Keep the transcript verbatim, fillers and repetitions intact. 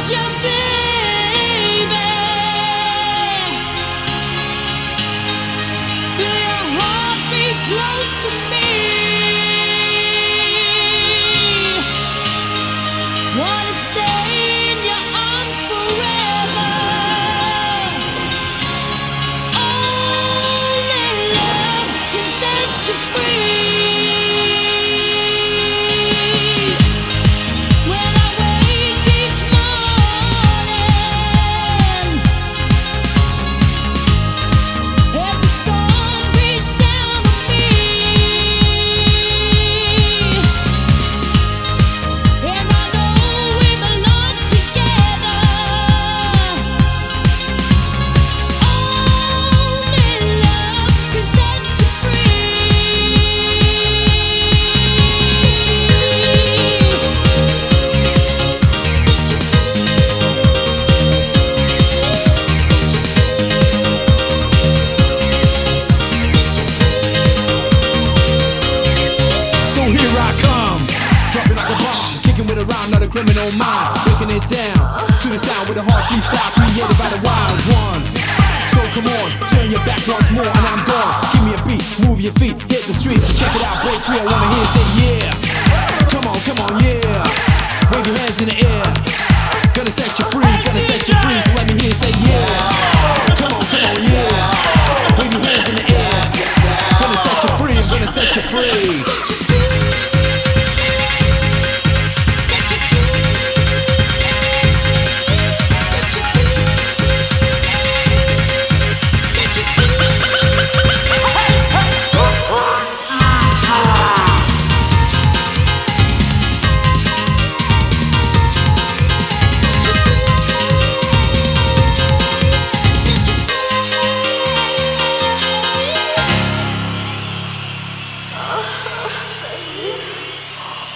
you, baby. Feel your heartbeat close to me. Wanna stay in your arms forever. Only love can set you free. When I wake each morning and the storm beats down on me, and I know we belong together. Only love can set you free. Set you free. So here I come, dropping like a bomb, kicking with a rhyme, not a criminal mind, breaking it down to the sound with a hard freestyle created by the wild one. So come on, turn your back once more and I'm gone. Give me a beat, move your feet, hit the streets, so check it out, break free. I wanna hear you say yeah. Come on, come on, yeah. Wave your hands in the air. Gonna set you free, gonna set you free. So let me hear you say yeah. Come on, come on, yeah. Wave your hands in the air. Gonna set you free, I'm gonna set you free.